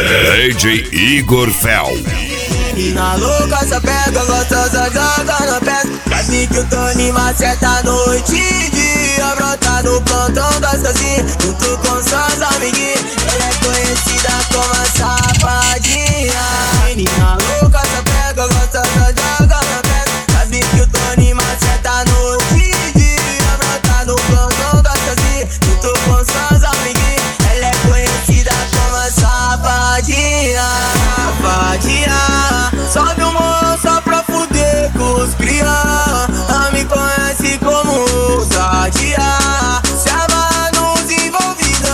DJ Igor Fel. Menina louca, só pega gostosa, joga na peça. Sabe que o Tony maceta a noite e dia. Brota no plantão das casinhas, junto com suas amiguinhas. Ela é conhecida como a safadinha. Menina louca, só pega gostosa, joga na peça. Sabe que o Tony maceta a noite e dia. Brota no plantão das casinhas, junto com suas amiguinhas. Ela é conhecida como a safadinha. Safadinha. Sobe o morro só pra fuder com os cria. Ela me conhece como ousadia. Se amarra nos envolvidos.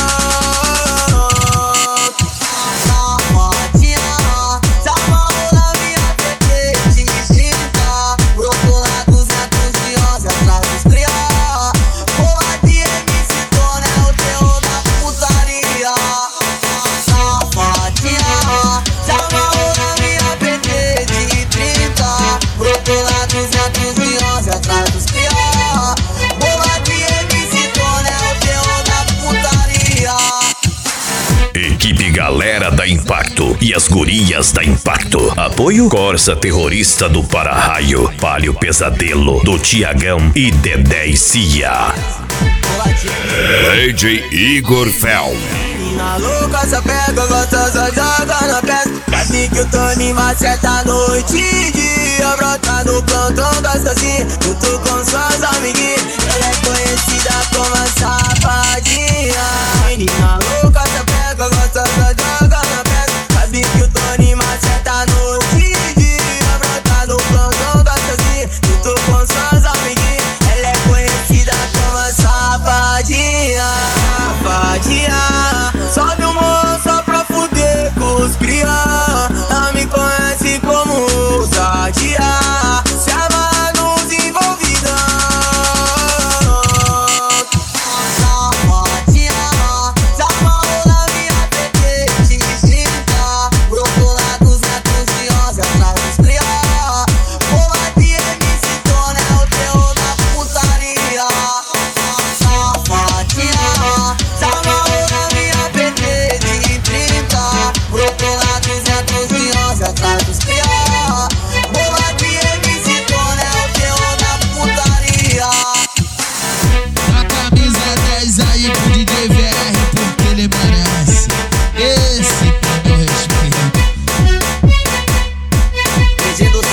Safadinha. Se amarrou na minha PT de 30. Brotou lá 200 de 11 atrás dos cria. Porra de MC Tony é o terror da putaria. Safadinha. Se amarrou na minha PT de 30. Brotou lá 200 de 11 atrás dos cria. Porra de MC Tony é o terror da putaria. Equipe Galera da Impacto e as gurias da Impacto. Apoio Corsa Terrorista do Para-Raio, Palio Pesadelo do Tiagão e Dedé e Cia. DJ Igor Fel. Menina louca, só pega gostosa, joga na peça. Sabe que o Tony maceta a noite e dia. Brota no plantão das casinhas, junto com suas amiguinhas. Ela é conhecida como a safadinha. Menina louca, só pega gostosa, joga na peça. Sabe que o Tony maceta a noite e dia. Brota no plantão das casinhas, junto com suas amiguinhas. Ela é conhecida como a safadinha. Safadinha. Sobe o morro só pra fuder com os cria. Ela me conhece como ousadia. Se amarra nos envolvidos. Safadinha. Se amarrou na minha PT de 30. Brotou lá 200 de 11 atrás dos cria. Porra de MC Tony é o terror da putaria. Safadinha. Se amarrou na minha PT de 30. Brotou lá 200 de 11 atrás dos cria. Porra de MC Tony é o terror da putaria. A camisa 10 aí pro DJ VR, porque ele merece. Esse é meu respeito. Pedindo